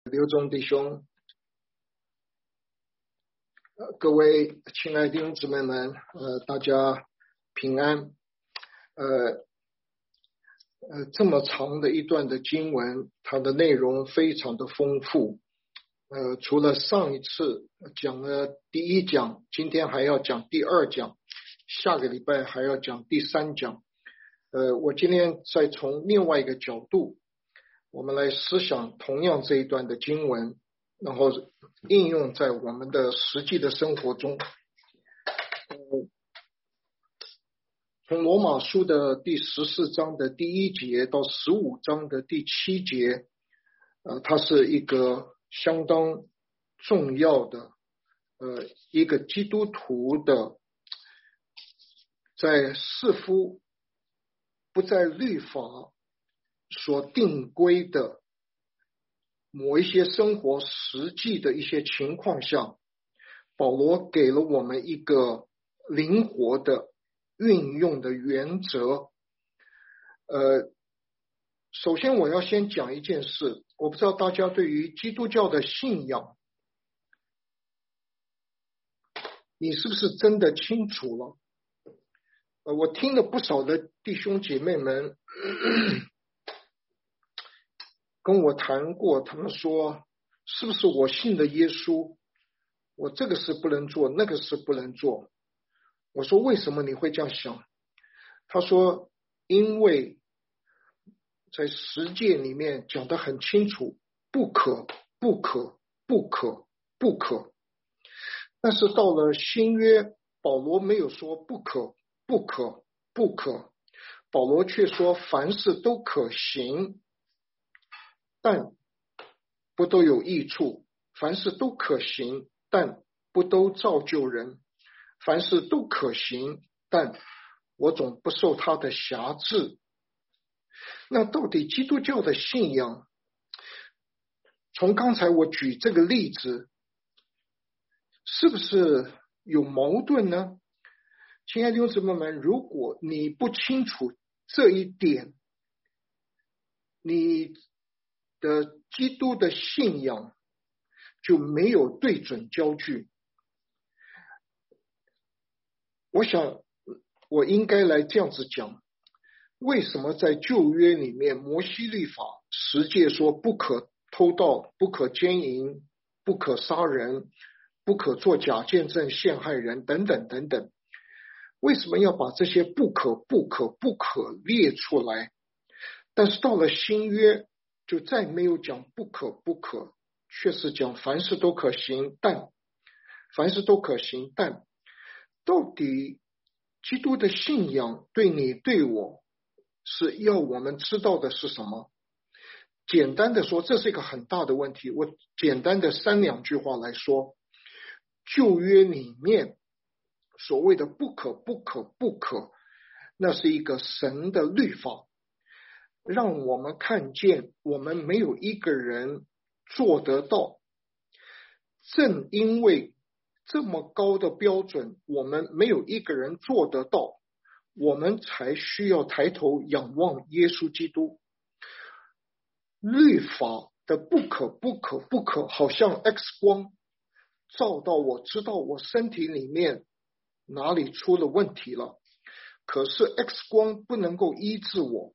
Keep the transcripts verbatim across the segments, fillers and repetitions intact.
刘忠弟兄，呃，各位亲爱的弟兄姊妹们，呃，大家平安。呃呃，这么长的一段的经文，它的内容非常的丰富。呃，除了上一次讲了第一讲，今天还要讲第二讲，下个礼拜还要讲第三讲。呃，我今天再从另外一个角度，我们来思想同样这一段的经文，然后应用在我们的实际的生活中。呃、从罗马书的第十四章的第一节到十五章的第七节，呃，它是一个相当重要的呃一个基督徒的在似乎不在律法所定规的某一些生活实际的一些情况下，保罗给了我们一个灵活的运用的原则。呃，首先我要先讲一件事，我不知道大家对于基督教的信仰，你是不是真的清楚了？呃，我听了不少的弟兄姐妹们跟我谈过，他们说是不是我信的耶稣，我这个事不能做，那个事不能做。我说为什么你会这样想？他说因为在十诫里面讲得很清楚，不可不可不可不可。但是到了新约，保罗没有说不可不可不可，保罗却说凡事都可行，但不都有益处；凡事都可行，但不都造就人；凡事都可行，但我总不受他的辖制。那到底基督教的信仰，从刚才我举这个例子，是不是有矛盾呢？亲爱的弟兄姊妹们，如果你不清楚这一点，你的基督的信仰就没有对准焦距。我想我应该来这样子讲，为什么在旧约里面摩西律法十诫说不可偷盗，不可奸淫，不可杀人，不可作假见证陷害人等等等等，为什么要把这些不可不可不可列出来？但是到了新约就再没有讲不可不可，却是讲凡事都可行，但凡事都可行但到底基督的信仰对你对我是要我们知道的是什么？简单的说，这是一个很大的问题。我简单的三两句话来说，旧约里面所谓的不可不可不可，那是一个神的律法，让我们看见我们没有一个人做得到。正因为这么高的标准，我们没有一个人做得到，我们才需要抬头仰望耶稣基督。律法的不可不可不可，好像 X 光照到我知道我身体里面哪里出了问题了，可是 X 光不能够医治我，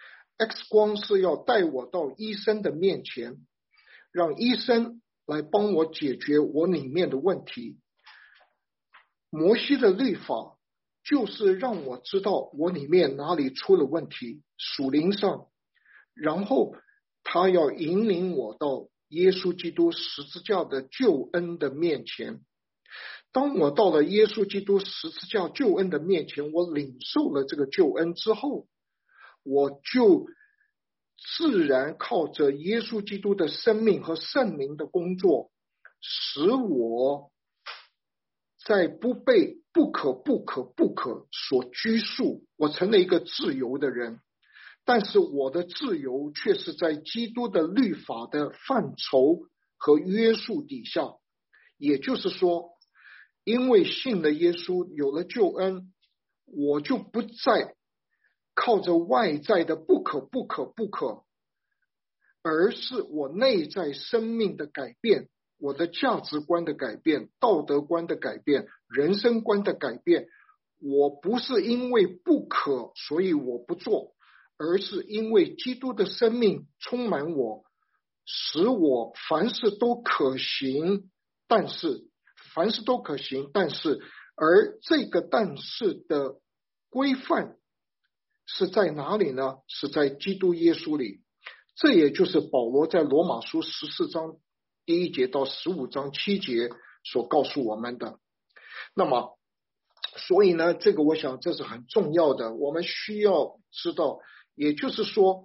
X 光是要带我到医生的面前，让医生来帮我解决我里面的问题。摩西的律法就是让我知道我里面哪里出了问题，属灵上，然后他要引领我到耶稣基督十字架的救恩的面前。当我到了耶稣基督十字架救恩的面前，我领受了这个救恩之后，我就自然靠着耶稣基督的生命和圣灵的工作，使我在不被不可不可不可所拘束，我成了一个自由的人。但是我的自由却是在基督的律法的范畴和约束底下，也就是说，因为信了耶稣，有了救恩，我就不再靠着外在的不可不可不可而是我内在生命的改变，我的价值观的改变，道德观的改变，人生观的改变。我不是因为不可所以我不做，而是因为基督的生命充满我，使我凡事都可行，但是凡事都可行，但是而这个但是的规范是在哪里呢？是在基督耶稣里。这也就是保罗在罗马书十四章第一节到十五章七节所告诉我们的。那么所以呢，这个我想这是很重要的，我们需要知道，也就是说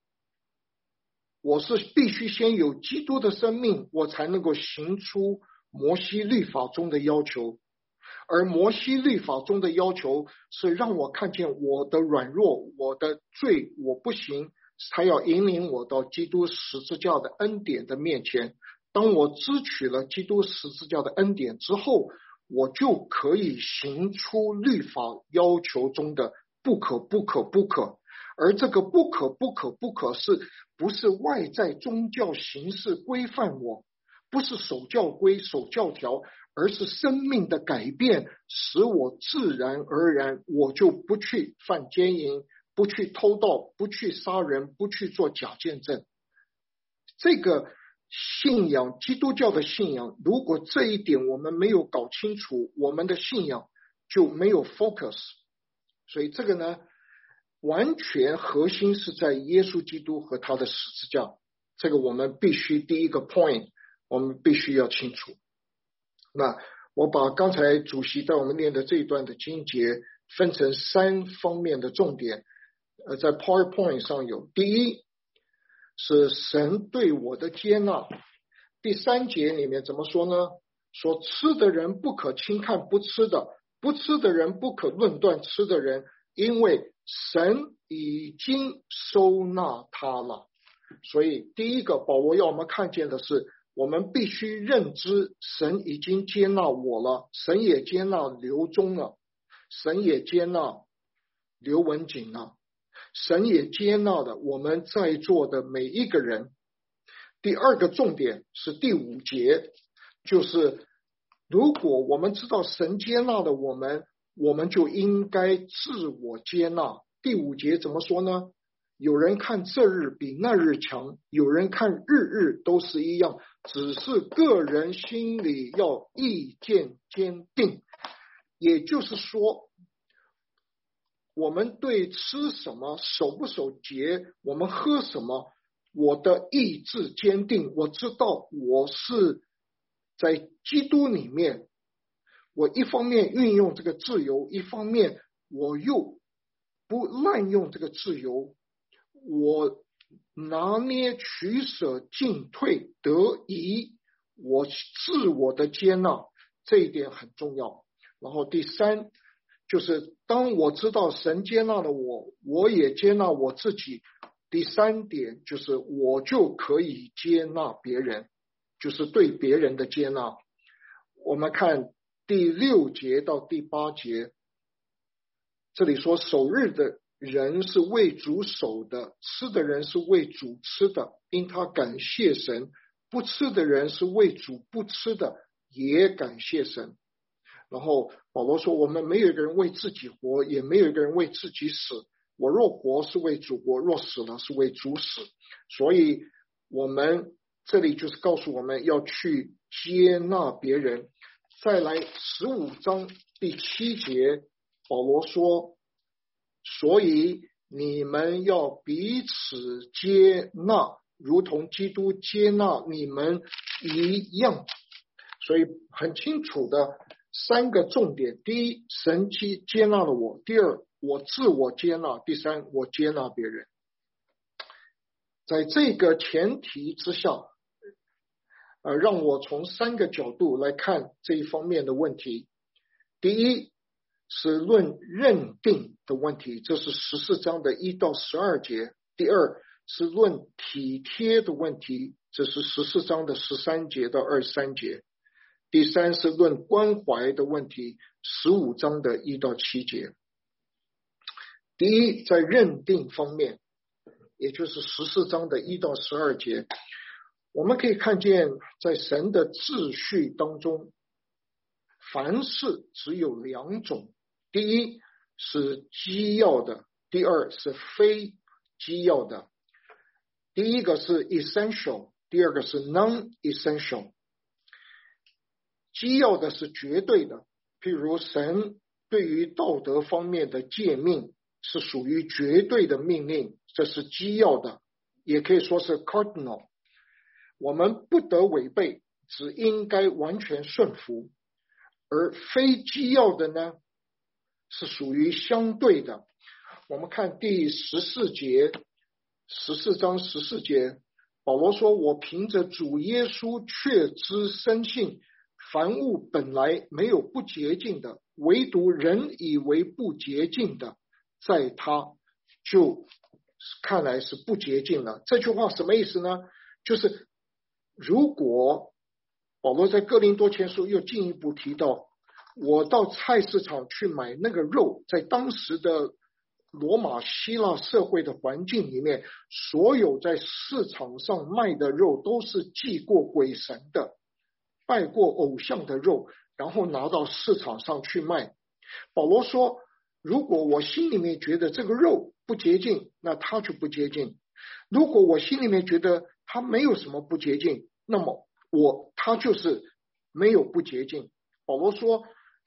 我是必须先有基督的生命，我才能够行出摩西律法中的要求。而摩西律法中的要求是让我看见我的软弱，我的罪，我不行，才要引领我到基督十字架的恩典的面前。当我支取了基督十字架的恩典之后，我就可以行出律法要求中的不可不可不可。而这个不可不可不可是不是外在宗教形式规范我，不是守教规守教条，而是生命的改变，使我自然而然我就不去犯奸淫，不去偷盗，不去杀人，不去做假见证。这个信仰，基督教的信仰，如果这一点我们没有搞清楚，我们的信仰就没有 focus。 所以这个呢，完全核心是在耶稣基督和他的十字架，这个我们必须第一个 point 我们必须要清楚。那我把刚才主席带我们念的这一段的经节分成三方面的重点，呃，在 PowerPoint 上有。第一是神对我的接纳，第三节里面怎么说呢？说吃的人不可轻看不吃的，不吃的人不可论断吃的人，因为神已经收纳他了。所以第一个保罗要我们看见的是，我们必须认知神已经接纳我了，神也接纳刘忠了，神也接纳刘文景了，神也接纳了我们在座的每一个人。第二个重点是第五节，就是如果我们知道神接纳了我们，我们就应该自我接纳。第五节怎么说呢？有人看这日比那日强，有人看日日都是一样，只是个人心里要意见坚定。也就是说，我们对吃什么，守不守节，我们喝什么，我的意志坚定，我知道我是在基督里面，我一方面运用这个自由，一方面我又不滥用这个自由，我拿捏取舍进退得宜，我自我的接纳，这一点很重要。然后第三就是当我知道神接纳了我，我也接纳我自己。第三点就是我就可以接纳别人，就是对别人的接纳。我们看第六节到第八节，这里说守日的人是为主守的，吃的人是为主吃的，因他感谢神；不吃的人是为主不吃的，也感谢神。然后保罗说，我们没有一个人为自己活，也没有一个人为自己死。我若活是为主活，若死了是为主死。所以我们这里就是告诉我们要去接纳别人。再来十五章第七节，保罗说，所以你们要彼此接纳，如同基督接纳你们一样。所以很清楚的三个重点：第一，神接接纳了我；第二，我自我接纳；第三，我接纳别人。在这个前提之下，呃，让我从三个角度来看这一方面的问题。第一是论认定的问题，这是十四章的一到十二节；第二是论体贴的问题，这是十四章的十三节到二十三节；第三是论关怀的问题，十五章的一到七节。第一，在认定方面， 也就是十四章的一到十二节，我们可以看见在神的秩序当中，凡事只有两种，第一是基要的，第二是非基要的。第一个是 essential， 第二个是 non-essential。 基要的是绝对的，譬如神对于道德方面的诫命是属于绝对的命令，这是基要的，也可以说是 cardinal， 我们不得违背，只应该完全顺服。而非基要的呢，是属于相对的。我们看第十四节，十四章十四节，保罗说，我凭着主耶稣确知深信，凡物本来没有不洁净的，唯独人以为不洁净的，在他就看来是不洁净了。这句话什么意思呢？就是如果保罗在哥林多前书又进一步提到，我到菜市场去买那个肉，在当时的罗马希腊社会的环境里面，所有在市场上卖的肉都是祭过鬼神的，拜过偶像的肉，然后拿到市场上去卖。保罗说，如果我心里面觉得这个肉不洁净，那它就不洁净；如果我心里面觉得它没有什么不洁净，那么我它就是没有不洁净。保罗说，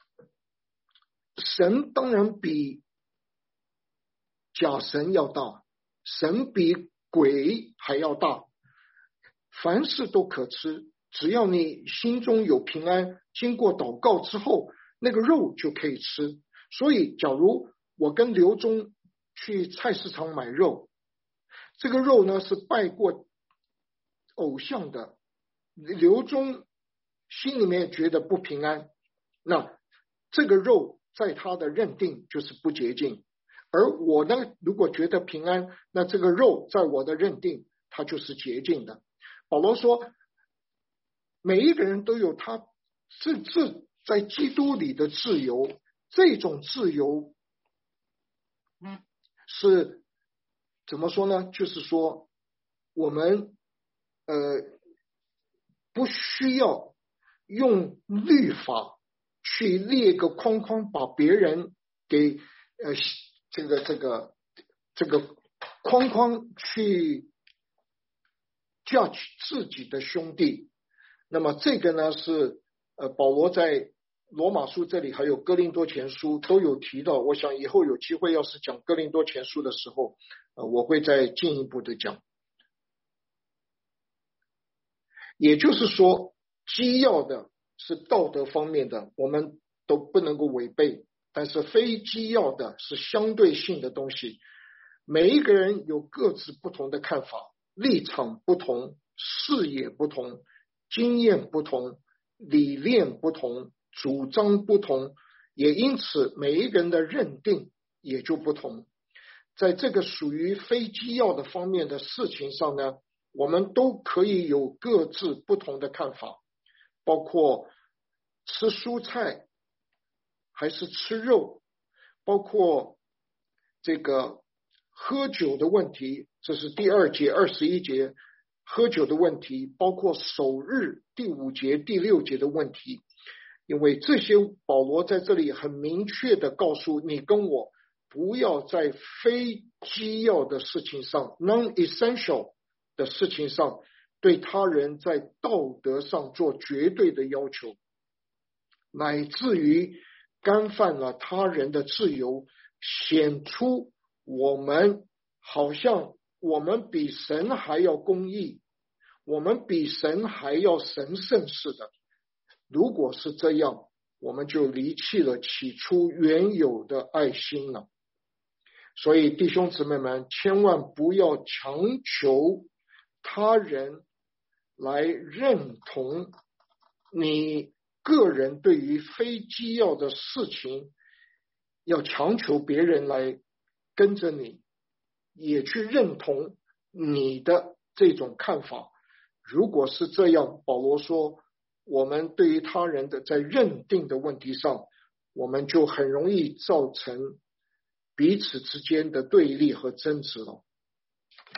神当然比假神要大，神比鬼还要大，凡事都可吃，只要你心中有平安，经过祷告之后，那个肉就可以吃。所以假如我跟刘忠去菜市场买肉，这个肉呢是拜过偶像的，刘忠心里面觉得不平安，那这个肉在他的认定就是不洁净。而我呢，如果觉得平安，那这个肉在我的认定它就是洁净的。保罗说，每一个人都有他自自在基督里的自由，这种自由是怎么说呢？就是说我们呃不需要用律法去列个框框，把别人给呃这个这个这个框框去 judge 自己的兄弟。那么这个呢是呃保罗在罗马书这里还有哥林多前书都有提到，我想以后有机会要是讲哥林多前书的时候，呃我会再进一步的讲。也就是说，基要的是道德方面的，我们都不能够违背，但是非基要的是相对性的东西。每一个人有各自不同的看法，立场不同，视野不同，经验不同，理念不同，主张不同，也因此每一个人的认定也就不同。在这个属于非基要的方面的事情上呢，我们都可以有各自不同的看法，包括吃蔬菜还是吃肉，包括这个喝酒的问题，这是第二节二十一节喝酒的问题，包括守日第五节第六节的问题。因为这些保罗在这里很明确的告诉你跟我，不要在非基要的事情上 non-essential 的事情上对他人在道德上做绝对的要求，乃至于干犯了他人的自由，显出我们好像我们比神还要公义，我们比神还要神圣似的。如果是这样，我们就离弃了起初原有的爱心了。所以弟兄姊妹们，千万不要强求他人来认同你个人对于非基要的事情，要强求别人来跟着你，也去认同你的这种看法。如果是这样，保罗说我们对于他人的在认定的问题上，我们就很容易造成彼此之间的对立和争执了。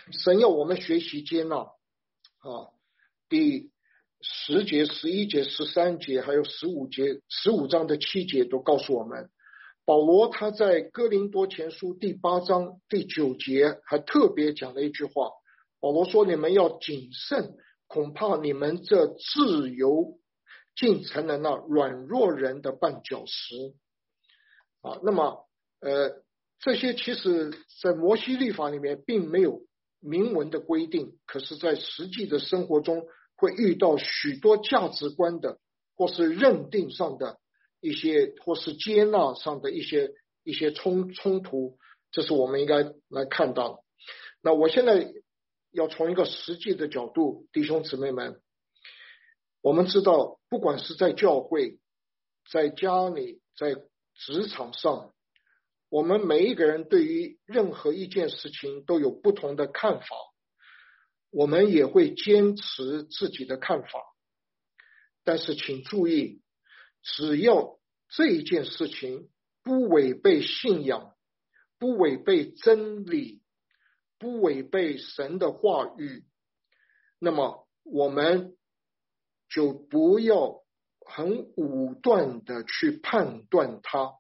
神要我们学习接纳啊，第十节、十一节、十三节，还有十五节、十五章的七节都告诉我们，保罗他在哥林多前书第八章第九节还特别讲了一句话，保罗说：“你们要谨慎，恐怕你们这自由竟成了那软弱人的绊脚石。”啊，那么呃，这些其实在摩西律法里面并没有明文的规定，可是在实际的生活中会遇到许多价值观的或是认定上的一些，或是接纳上的一些一些冲冲突，这是我们应该来看到的。那我现在要从一个实际的角度，弟兄姊妹们，我们知道不管是在教会、在家里、在职场上，我们每一个人对于任何一件事情都有不同的看法，我们也会坚持自己的看法，但是请注意，只要这一件事情不违背信仰，不违背真理，不违背神的话语，那么我们就不要很武断的去判断它。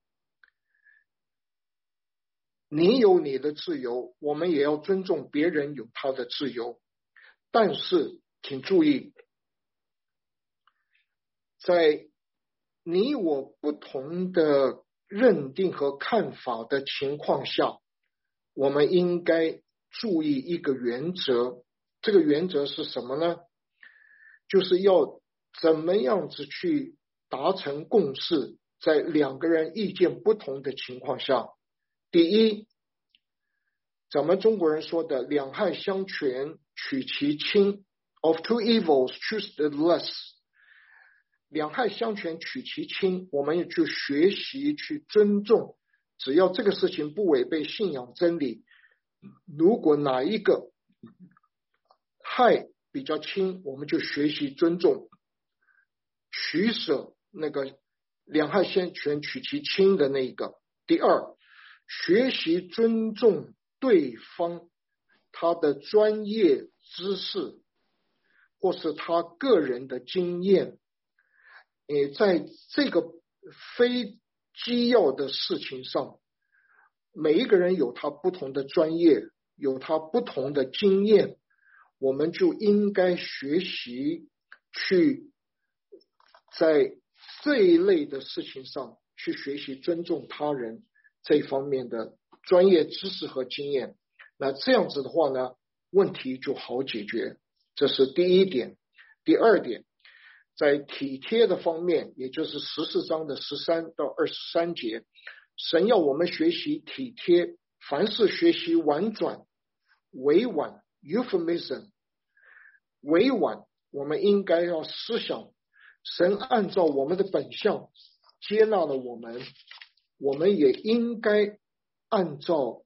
你有你的自由，我们也要尊重别人有他的自由，但是请注意，在你我不同的认定和看法的情况下，我们应该注意一个原则。这个原则是什么呢？就是要怎么样子去达成共识，在两个人意见不同的情况下。第一，咱们中国人说的两害相权取其轻， of two evils choose the less。 两害相权取其轻，我们也去学习去尊重，只要这个事情不违背信仰真理，如果哪一个害比较轻，我们就学习尊重，取舍那个两害相权取其轻的那一个。第二，学习尊重对方他的专业知识或是他个人的经验，也在这个非基要的事情上，每一个人有他不同的专业，有他不同的经验，我们就应该学习去在这一类的事情上去学习尊重他人这方面的专业知识和经验，那这样子的话呢，问题就好解决。这是第一点。第二点，在体贴的方面，也就是十四章的十三到二十三节，神要我们学习体贴，凡事学习婉转委婉 euphemism。 委婉我们应该要思想，神按照我们的本相接纳了我们，我们也应该按照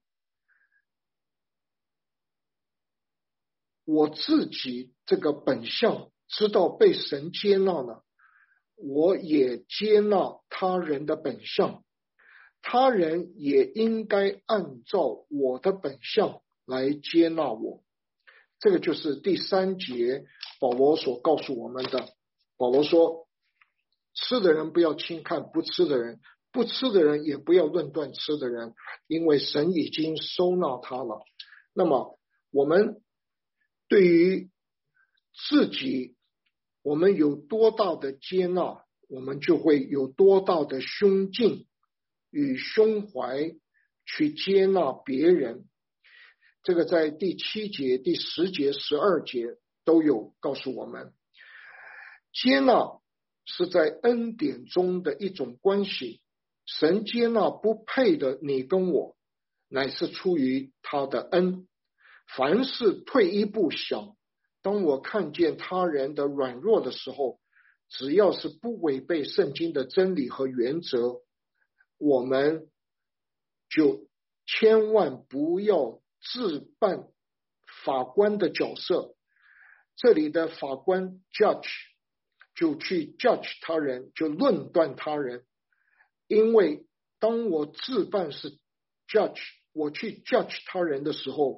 我自己这个本相，知道被神接纳了，我也接纳他人的本相，他人也应该按照我的本相来接纳我。这个就是第三节保罗所告诉我们的。保罗说，吃的人不要轻看不吃的人，不吃的人也不要论断吃的人，因为神已经收纳他了。那么我们对于自己，我们有多大的接纳，我们就会有多大的胸襟与胸怀去接纳别人。这个在第七节、第十节、十二节都有告诉我们，接纳是在恩典中的一种关系，神接纳不配的你跟我，乃是出于他的恩。凡事退一步想，当我看见他人的软弱的时候，只要是不违背圣经的真理和原则，我们就千万不要自扮法官的角色。这里的法官 judge 就去 judge 他人，就论断他人，因为当我自扮是 judge， 我去 judge 他人的时候，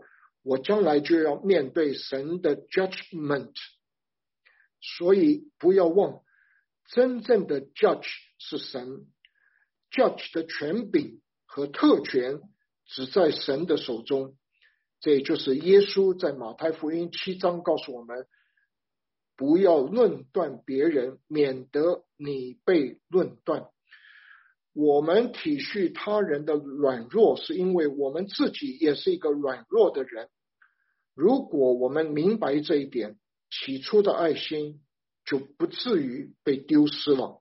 我将来就要面对神的 judgment。 所以不要忘，真正的 judge 是神， judge 的权柄和特权只在神的手中。这也就是耶稣在马太福音七章告诉我们，不要论断别人，免得你被论断。我们体恤他人的软弱，是因为我们自己也是一个软弱的人。如果我们明白这一点，起初的爱心就不至于被丢失了。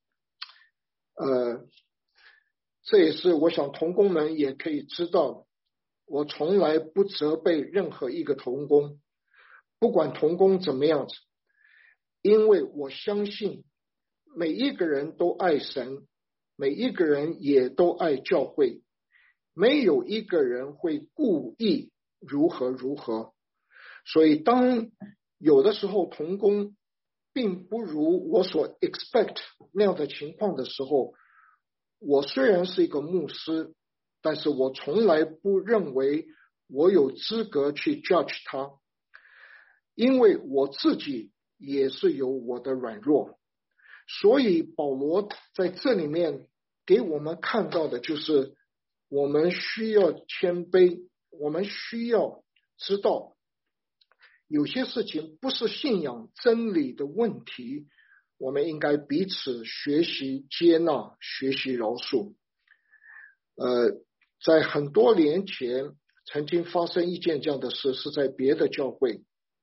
呃，这也是我想同工们也可以知道的。我从来不责备任何一个同工，不管同工怎么样子，因为我相信每一个人都爱神，每一个人也都爱教会，没有一个人会故意如何如何。所以当有的时候同工并不如我所 expect 那样的情况的时候，我虽然是一个牧师，但是我从来不认为我有资格去 judge 他，因为我自己也是有我的软弱。所以保罗在这里面给我们看到的就是我们需要谦卑，我们需要知道有些事情不是信仰真理的问题，我们应该彼此学习接纳，学习饶恕。呃，在很多年前曾经发生一件这样的事，是在别的教会。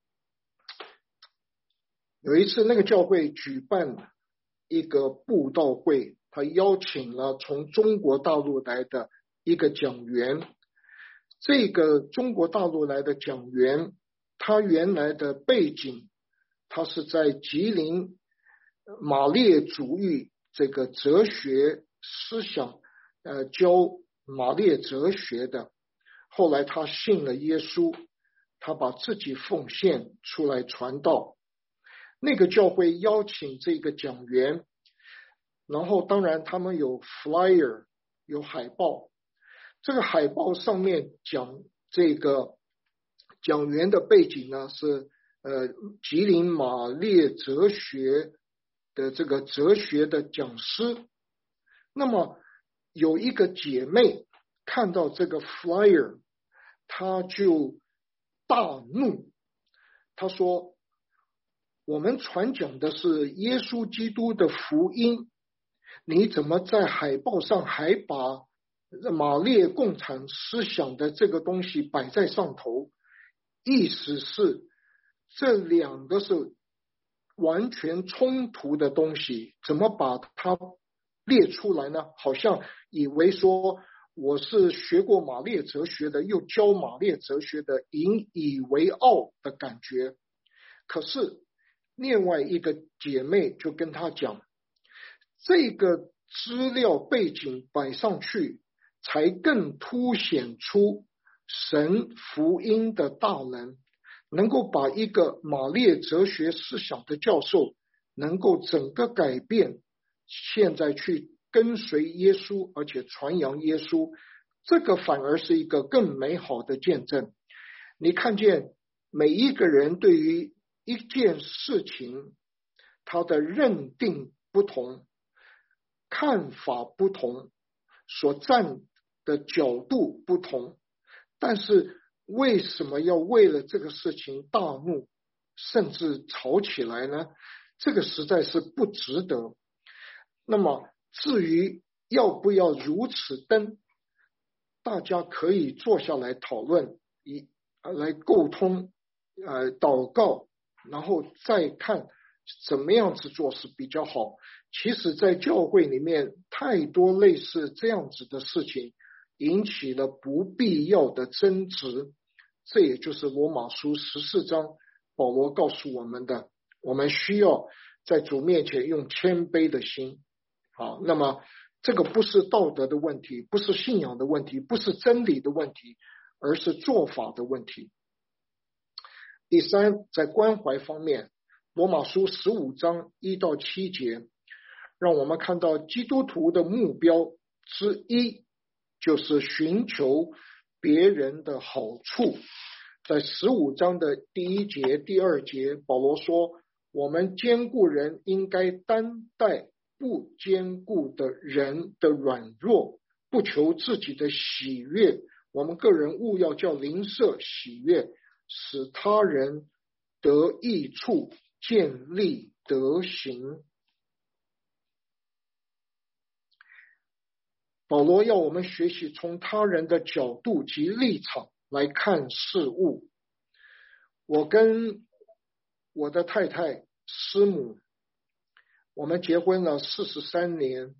有一次那个教会举办一个布道会，他邀请了从中国大陆来的一个讲员。这个中国大陆来的讲员，他原来的背景，他是在吉林马列主义这个哲学思想呃教马列哲学的。后来他信了耶稣，他把自己奉献出来传道。那个教会邀请这个讲员，然后当然他们有 flyer 有海报，这个海报上面讲这个讲员的背景呢是呃吉林马列哲学的这个哲学的讲师。那么有一个姐妹看到这个 flyer， 她就大怒，她说我们传讲的是耶稣基督的福音，你怎么在海报上还把马列共产思想的这个东西摆在上头？意思是这两个是完全冲突的东西，怎么把它列出来呢？好像以为说我是学过马列哲学的，又教马列哲学的，引以为傲的感觉。可是另外一个姐妹就跟他讲，这个资料背景摆上去，才更凸显出神福音的大能，能够把一个马列哲学思想的教授能够整个改变，现在去跟随耶稣，而且传扬耶稣，这个反而是一个更美好的见证。你看见每一个人对于一件事情，他的认定不同，看法不同，所站的角度不同，但是为什么要为了这个事情大怒，甚至吵起来呢？这个实在是不值得。那么至于要不要如此登，大家可以坐下来讨论，以来沟通，呃，祷告，然后再看怎么样子做是比较好。其实在教会里面太多类似这样子的事情，引起了不必要的争执。这也就是罗马书十四章保罗告诉我们的，我们需要在主面前用谦卑的心。好，那么这个不是道德的问题，不是信仰的问题，不是真理的问题，而是做法的问题。第三，在关怀方面，罗马书十五章一到七节让我们看到基督徒的目标之一就是寻求别人的好处， 在十五章的第一节、第二节，保罗说，我们坚固人应该担待不坚固的人的软弱，不求自己的喜悦。我们个人务要叫邻舍喜悦，使他人得益处，建立德行。保罗要我们学习从他人的角度及立场来看事物。我跟我的太太师母，我们结婚了四十三年，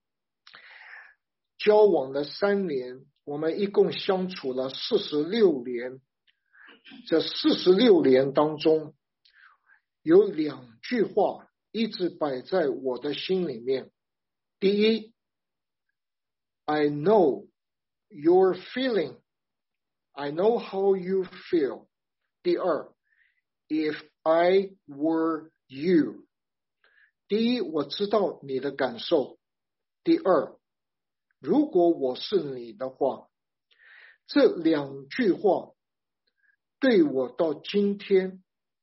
交往了三年，我们一共相处了四十六年。这四十六年当中，有两句话一直摆在我的心里面。第一， I know your feeling. I know how you feel. 第二， If I were you. 第一，我知道你的感受。第二，如果我是你的话。这两句话对我到今天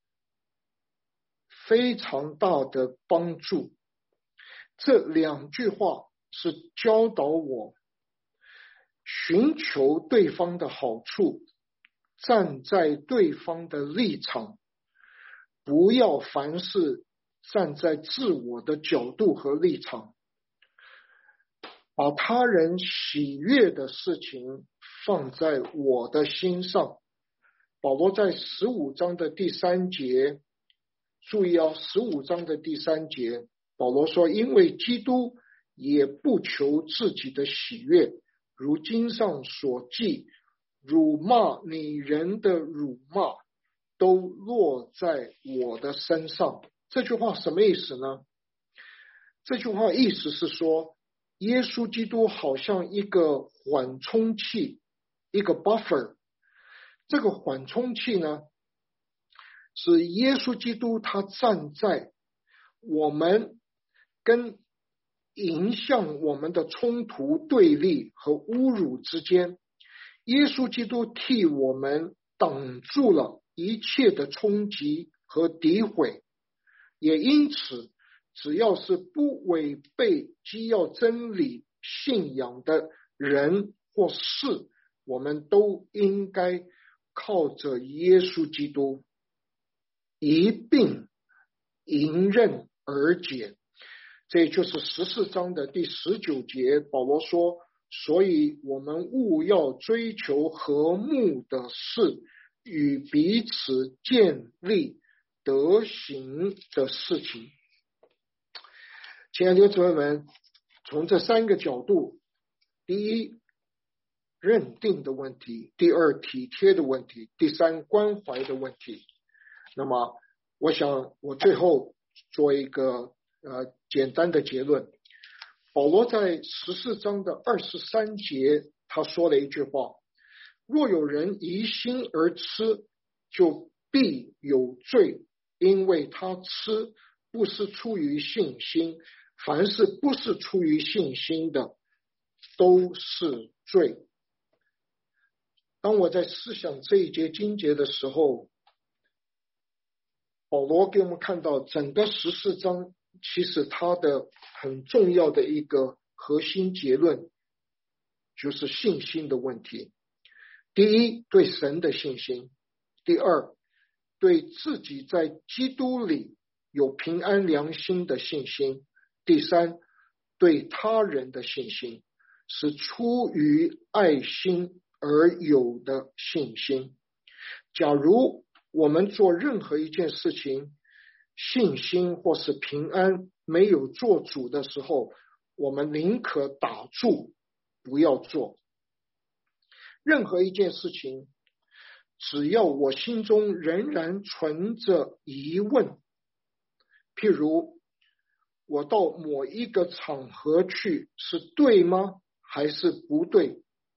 非常大的帮助。这两句话是教导我寻求对方的好处，站在对方的立场，不要凡事站在自我的角度和立场，把他人喜悦的事情放在我的心上。保罗在十五章的第三节，注意哦，十五章的第三节，保罗说，因为基督也不求自己的喜悦，如经上所记，辱骂你人的辱骂都落在我的身上。这句话什么意思呢？这句话意思是说，耶稣基督好像一个缓冲器，一个 buffer。 这个缓冲器呢，是耶稣基督他站在我们跟影响我们的冲突、对立和侮辱之间，耶稣基督替我们挡住了一切的冲击和诋毁，也因此只要是不违背基要真理信仰的人或事，我们都应该靠着耶稣基督一并迎刃而解。这就是十四章的第十九节，保罗说，所以我们务要追求和睦的事，与彼此建立德行的事情。亲爱的弟兄姊妹们，从这三个角度，第一，认定的问题；第二，体贴的问题；第三，关怀的问题。那么我想我最后做一个呃简单的结论。保罗在十四章的二十三节，他说了一句话，若有人疑心而吃，就必有罪，因为他吃不是出于信心，凡是不是出于信心的都是罪。当我在思想这一节经节的时候，保罗给我们看到整个十四章其实它的很重要的一个核心结论就是信心的问题。第一，对神的信心；第二，对自己在基督里有平安良心的信心；第三，对他人的信心，是出于爱心而有的信心。假如我们做任何一件事情，信心或是平安没有做主的时候，我们宁可打住，不要做。任何一件事情，只要我心中仍然存着疑问，譬如我到某一个场合去，是对吗？还是不对？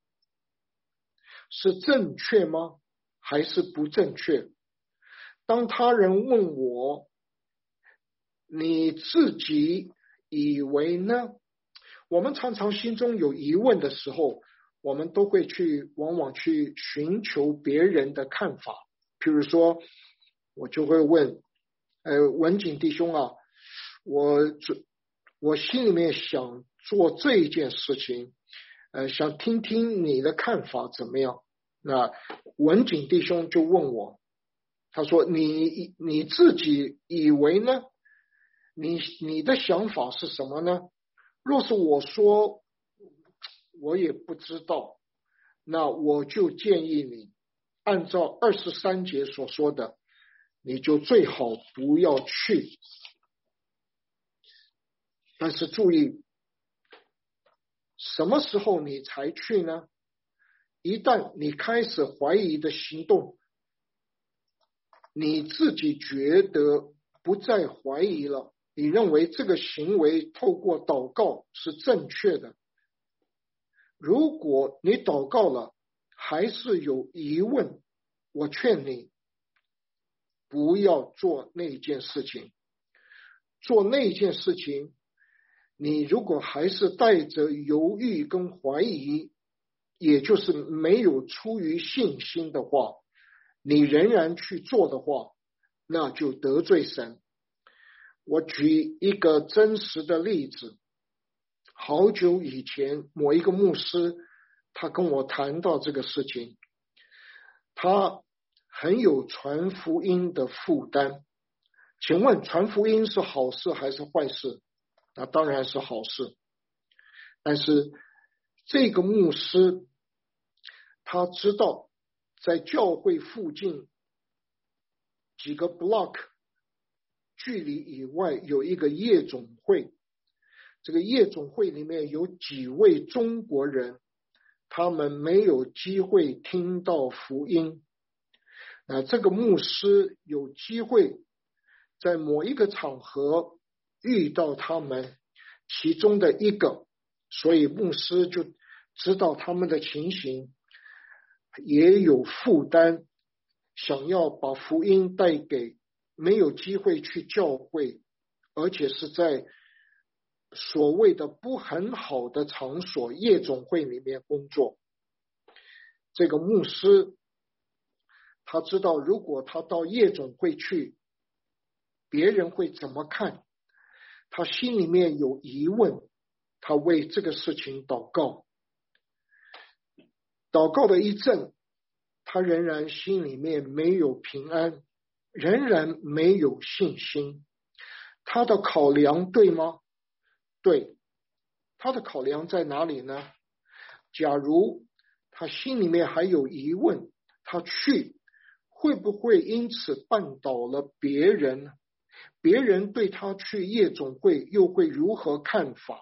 是正确吗？还是不正确？当他人问我，你自己以为呢？我们常常心中有疑问的时候， 我们都会去往往去寻求别人的看法。譬如说我就会问呃，文景弟兄啊，我我心里面想做这一件事情，呃，想听听你的看法怎么样。那文景弟兄就问我，他说你你自己以为呢？你你的想法是什么呢？若是我说我也不知道，那我就建议你按照二十三节所说的，你就最好不要去。但是注意，什么时候你才去呢？一旦你开始怀疑的行动，你自己觉得不再怀疑了，你认为这个行为透过祷告是正确的。如果你祷告了还是有疑问，我劝你不要做那件事情。做那件事情，你如果还是带着犹豫跟怀疑，也就是没有出于信心的话，你仍然去做的话，那就得罪神。我举一个真实的例子，好久以前某一个牧师他跟我谈到这个事情，他很有传福音的负担。请问传福音是好事还是坏事？那当然是好事。但是这个牧师他知道在教会附近几个 block 距离以外有一个夜总会，这个夜总会里面有几位中国人，他们没有机会听到福音。那这个牧师有机会在某一个场合遇到他们其中的一个，所以牧师就知道他们的情形，也有负担，想要把福音带给没有机会去教会，而且是在所谓的不很好的场所夜总会里面工作。这个牧师他知道如果他到夜总会去，别人会怎么看，他心里面有疑问，他为这个事情祷告。祷告的一阵，他仍然心里面没有平安，仍然没有信心。他的考量对吗？对。他的考量在哪里呢？假如他心里面还有疑问，他去会不会因此绊倒了别人？别人对他去夜总会又会如何看法？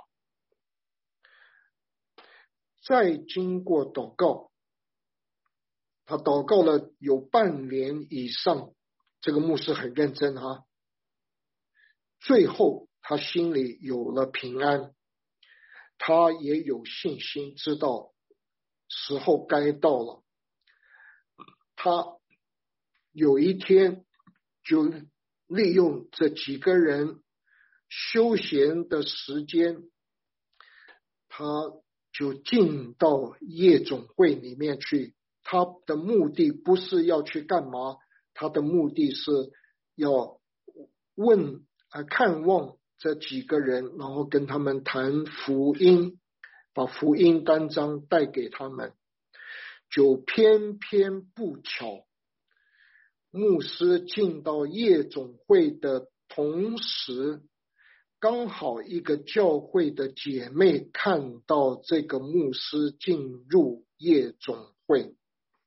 再经过祷告，他祷告了有半年以上，这个牧师很认真哈。最后他心里有了平安，他也有信心，知道时候该到了。他有一天就利用这几个人休闲的时间，他就进到夜总会里面去。他的目的不是要去干嘛，他的目的是要问呃看望这几个人，然后跟他们谈福音，把福音单张带给他们。就偏偏不巧，牧师进到夜总会的同时，刚好一个教会的姐妹看到这个牧师进入夜总会，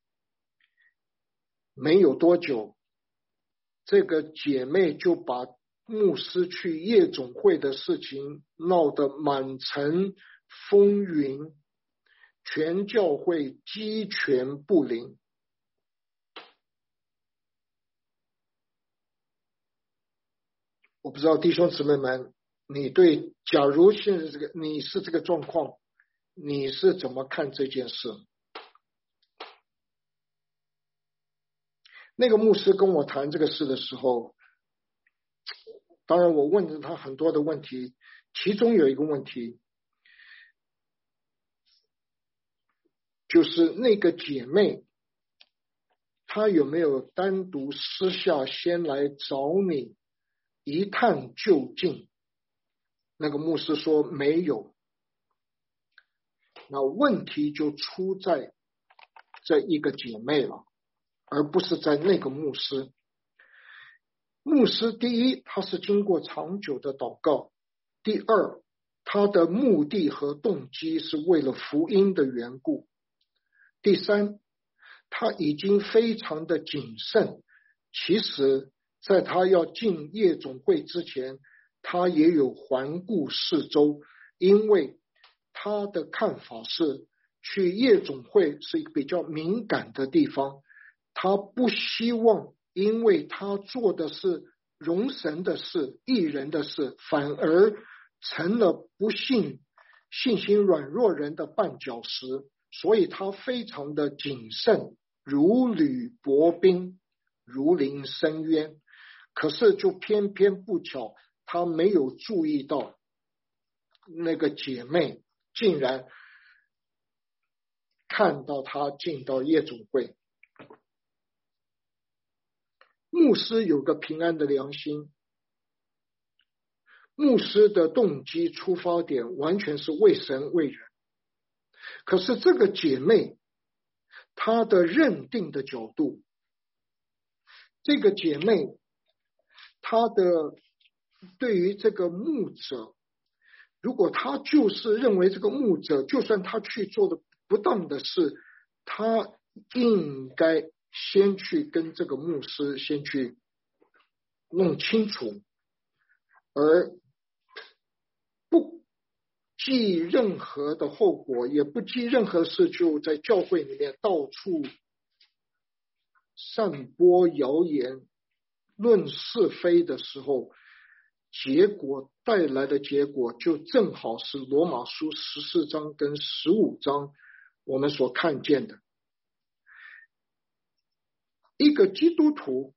没有多久，这个姐妹就把牧师去夜总会的事情闹得满城风云，全教会鸡犬不宁。我不知道弟兄姊妹们，你对假如现在这个你是这个状况，你是怎么看这件事？那个牧师跟我谈这个事的时候，当然我问了他很多的问题，其中有一个问题， 就是那个姐妹，她有没有单独私下先来找你一探究竟？那个牧师说没有。那问题就出在这一个姐妹了，而不是在那个牧师。牧师第一，他是经过长久的祷告；第二，他的目的和动机是为了福音的缘故；第三，他已经非常的谨慎。其实在他要进夜总会之前，他也有环顾四周，因为他的看法是去夜总会是一个比较敏感的地方，他不希望因为他做的是荣神的事、义人的事，反而成了不信、信心软弱人的绊脚石，所以他非常的谨慎，如履薄冰，如临深渊。可是就偏偏不巧，他没有注意到那个姐妹竟然看到他进到夜总会。牧师有个平安的良心，牧师的动机出发点完全是为神为人。可是这个姐妹她的认定的角度，这个姐妹她的对于这个牧者，如果她就是认为这个牧者就算他去做的不当的事，他应该先去跟这个牧师先去弄清楚，而不计任何的后果，也不计任何事，就在教会里面到处散播谣言、论是非的时候，结果带来的结果就正好是罗马书十四章跟十五章我们所看见的。一个基督徒，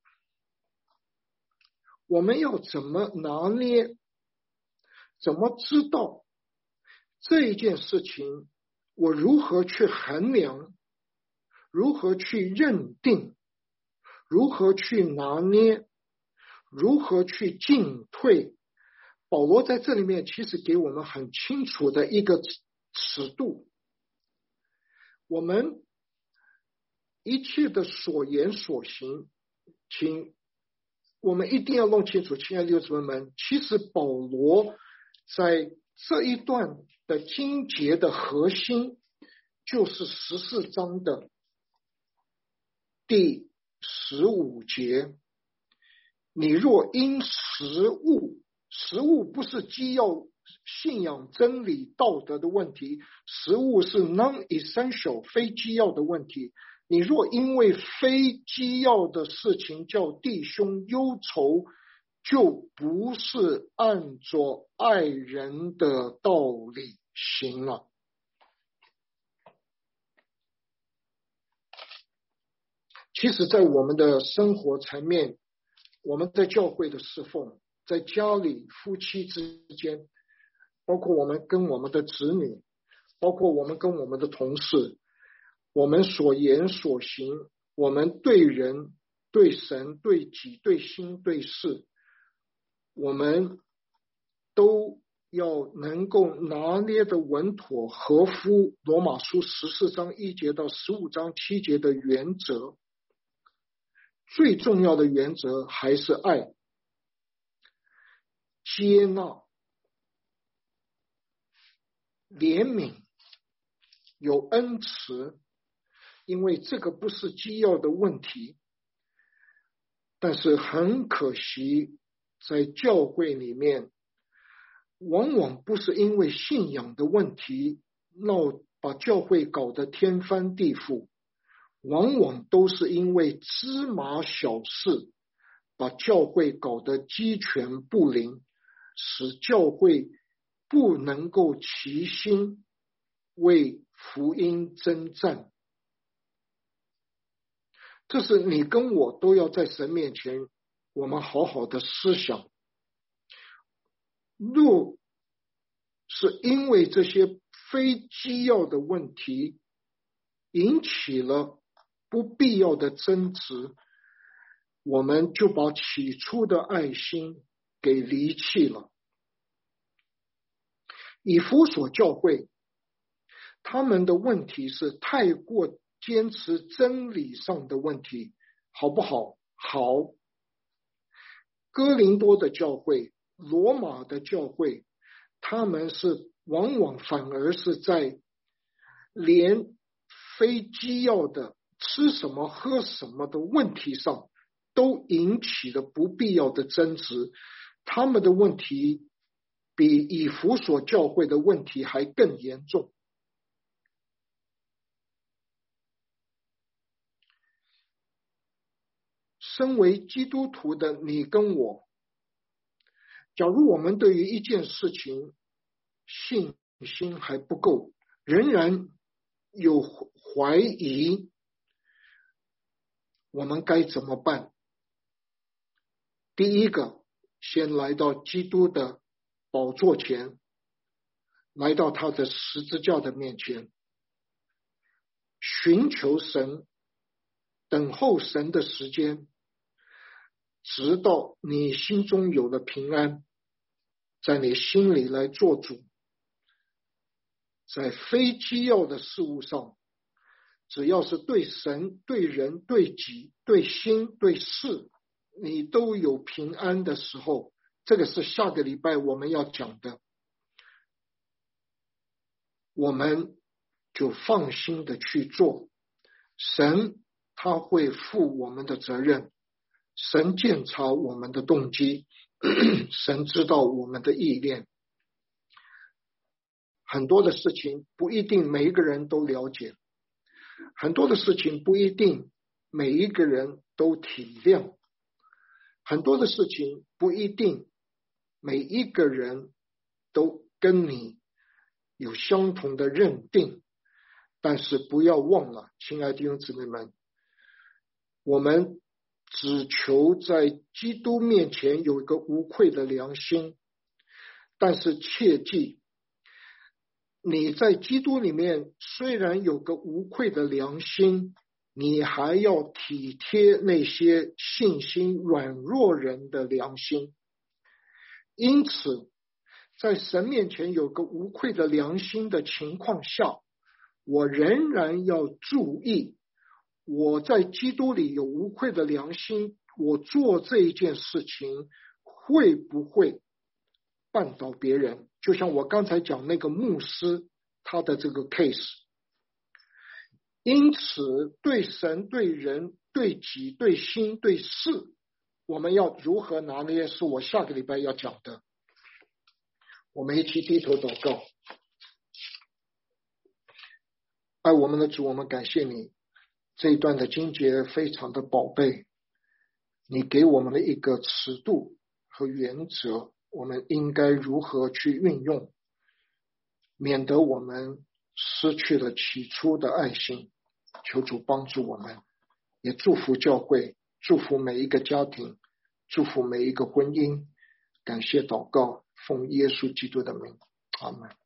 我们要怎么拿捏，怎么知道这一件事情，我如何去衡量，如何去认定，如何去拿捏，如何去进退。保罗在这里面其实给我们很清楚的一个尺度，我们一切的所言所行，请我们一定要弄清楚，亲爱的弟兄姊妹们，其实保罗在这一段的经节的核心就是十四章的第十五节。你若因食物，食物不是基要信仰真理道德的问题，食物是 non-essential 非基要的问题。你若因为非基要的事情叫弟兄忧愁，就不是按着爱人的道理行了。其实在我们的生活层面，我们在教会的侍奉，在家里夫妻之间，包括我们跟我们的子女，包括我们跟我们的同事，我们所言所行，我们对人、对神、对己、对心、对事，我们都要能够拿捏的稳妥，合乎罗马书十四章一节到十五章七节的原则。最重要的原则还是爱、接纳、怜悯、有恩慈，因为这个不是基要的问题，但是很可惜，在教会里面，往往不是因为信仰的问题，闹把教会搞得天翻地覆，往往都是因为芝麻小事，把教会搞得鸡犬不宁，使教会不能够齐心为福音征战。这是你跟我都要在神面前，我们好好的思想。若是因为这些非基要的问题， 引起了不必要的争执，我们就把起初的爱心给离弃了。以弗所教会他们的问题是太过坚持真理上的问题，好不好？好。哥林多的教会、罗马的教会，他们是往往反而是在连非基要的吃什么喝什么的问题上都引起了不必要的争执，他们的问题比以弗所教会的问题还更严重。身为基督徒的你跟我，假如我们对于一件事情信心还不够，仍然有怀疑，我们该怎么办？第一个，先来到基督的宝座前，来到他的十字架的面前，寻求神，等候神的时间，直到你心中有了平安，在你心里来做主。在非基要的事物上，只要是对神、对人、对己、对心、对事，你都有平安的时候，这个是下个礼拜我们要讲的，我们就放心的去做。神他会负我们的责任，神鉴察我们的动机，神知道我们的意念。很多的事情不一定每一个人都了解，很多的事情不一定每一个人都体谅，很多的事情不一定每一个人都跟你有相同的认定。但是不要忘了，亲爱的弟兄姊妹们，我们只求在基督面前有一个无愧的良心，但是切记，你在基督里面虽然有个无愧的良心，你还要体贴那些信心软弱人的良心。因此在神面前有个无愧的良心的情况下，我仍然要注意，我在基督里有无愧的良心，我做这一件事情会不会绊倒别人。就像我刚才讲那个牧师他的这个 case。 因此对神、对人、对己、对心、对事，我们要如何拿捏，是我下个礼拜要讲的。我们一起低头祷告。爱我们的主，我们感谢你，这一段的经节非常的宝贝，你给我们的一个尺度和原则，我们应该如何去运用，免得我们失去了起初的爱心。求主帮助我们，也祝福教会，祝福每一个家庭，祝福每一个婚姻。感谢祷告，奉耶稣基督的名，阿们。